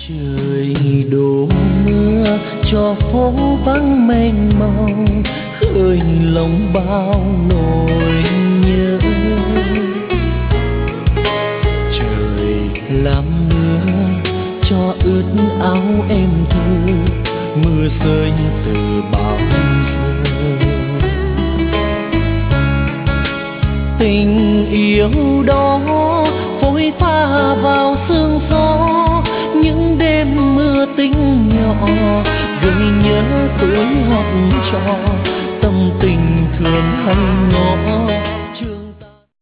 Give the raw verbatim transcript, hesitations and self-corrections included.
Trời đổ mưa cho phố vắng mênh mông, khơi lòng bao nỗi nhớ. Trời làm mưa cho ướt áo em thơ, mưa rơi từ bao giờ. Tình yêu đó phôi pha vào sương gió, những đêm mưa tinh nhỏ gợi nhớ tuổi học trò, tâm tình thường hay ngõ